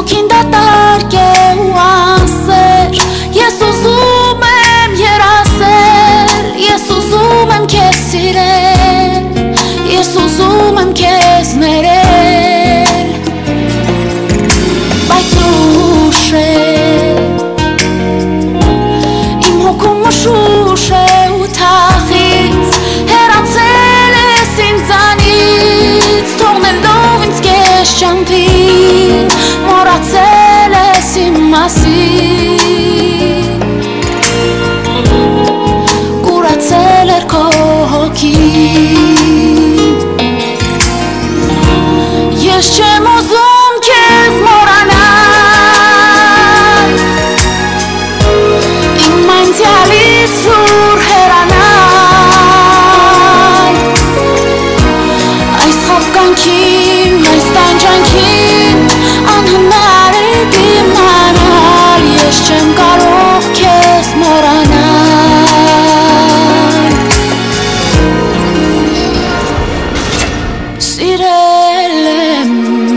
Հոգին դատարկ է ու անսեր Ես ուզում եմ երասել Ես ուզում եմ քեզ սիրել Ես ուզում եմ քեզ ներել Բայց ուշ է Իմ հոգում ուշ է ու թախից Հեռացել ես ինձանից Թողնելով ինձ քեզ ճամփին Մոռացել ես իմ մասին Կուրացել էր քո հոգին Ես չեմ ուզում քեզ մոռանալ Իմ անցյալից լուր հեռանալ Այս խաբկանքին, այս տանջանքին Անհնար է դիմանալ Ես չեմ կարող քեզ մոռանալ Սիրել եմ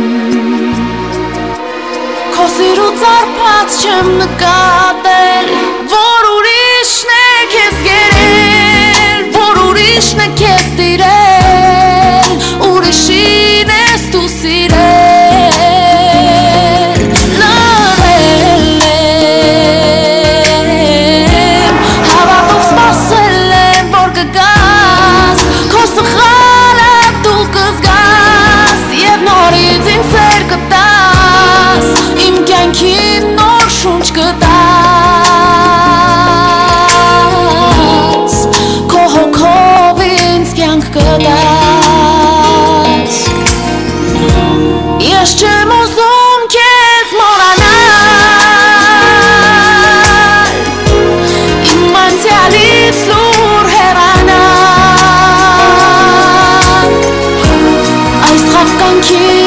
Քո սիրուց արբած չեմ նկատել Որ ուրիշն է քեզ գերել Որ ուրիշն է քեզ տիրել Ուրիշին ես դու սիրել Լռել եմ Հավատով սպասել եմ որ կգաս Քո սխալը դու կզգաս Եվ նորից ինձ սեր կտաս Իմ կյանքին նոր շունչ կտաս Քո հոգով ինձ կյանք կտաս Ես չեմ ուզում քեզ մոռանալ Իմ անցյալից լուր հեռանալ Այս խաբկանքին